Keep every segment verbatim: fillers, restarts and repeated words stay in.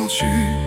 молчи.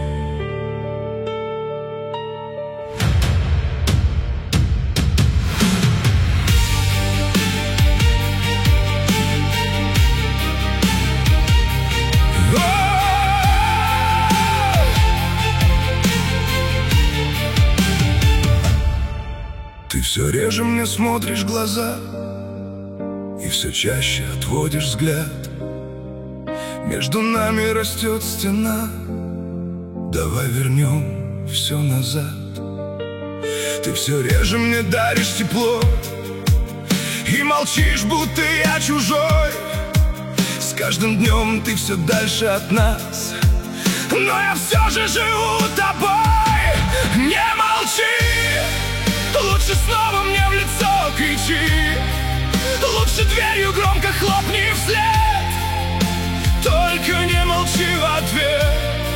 Ты все реже мне смотришь в глаза и все чаще отводишь взгляд. Между нами растет стена, давай вернем все назад. Ты все реже мне даришь тепло и молчишь, будто я чужой. С каждым днем ты все дальше от нас, но я все же живу тобой. Не молчи, лучше снова мне в лицо кричи, лучше дверью громко хлопни вслед, только не молчи в ответ.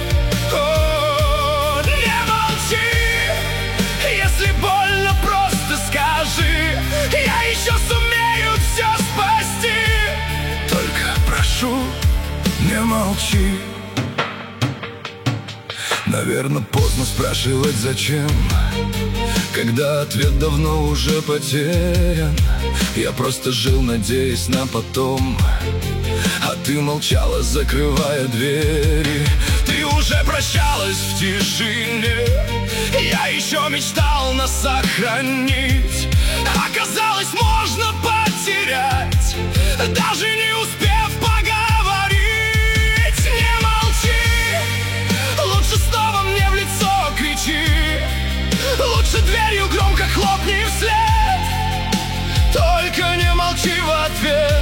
О, не молчи, если больно, просто скажи, я еще сумею все спасти. Только прошу, не молчи. Наверное, поздно спрашивать зачем, когда ответ давно уже потерян. Я просто жил, надеясь на потом, а ты молчала, закрывая двери. Ты уже прощалась в тишине, я еще мечтал нас сохранить. Оказалось, можно потерять, даже не успев поговорить. Не молчи, лучше снова мне в лицо кричи, лучше дверью громко хлопни вслед, только не молчи в ответ.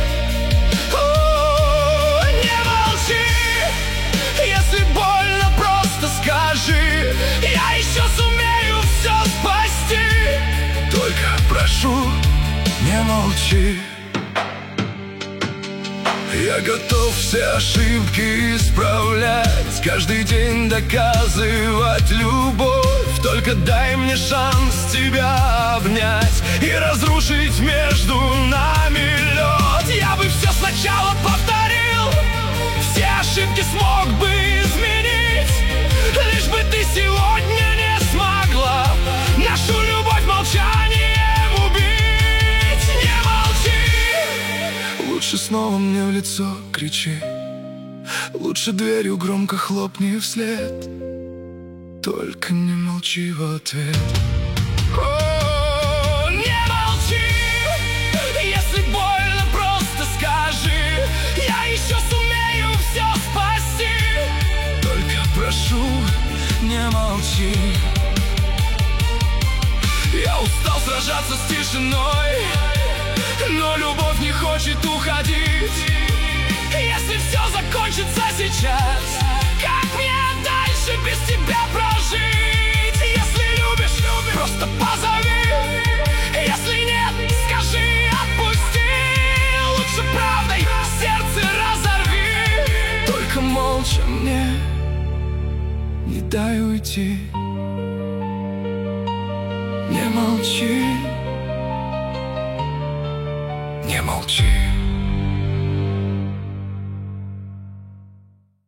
О, не молчи, если больно, просто скажи, я еще сумею все спасти. Только прошу, не молчи. Я готов все ошибки исправлять, каждый день доказывать любовь. Только дай мне шанс тебя обнять и разрушить между нами лед. Я бы все сначала повторил, все ошибки смог бы изменить, лишь бы ты сегодня не смогла нашу любовь молчанием убить. Не молчи, лучше снова мне в лицо кричи, лучше дверью громко хлопни вслед, только не молчи в ответ. О, не молчи, если больно, просто скажи, я еще сумею все спасти. Только прошу, не молчи. Я устал сражаться с тишиной, но любовь не хочет уходить. Если все закончится сейчас, как мне дальше без тебя прожить? Если любишь, любишь, просто позови, если нет, скажи, отпусти. Лучше правдой сердце разорви, только молча мне не дай уйти. Не молчи, не молчи.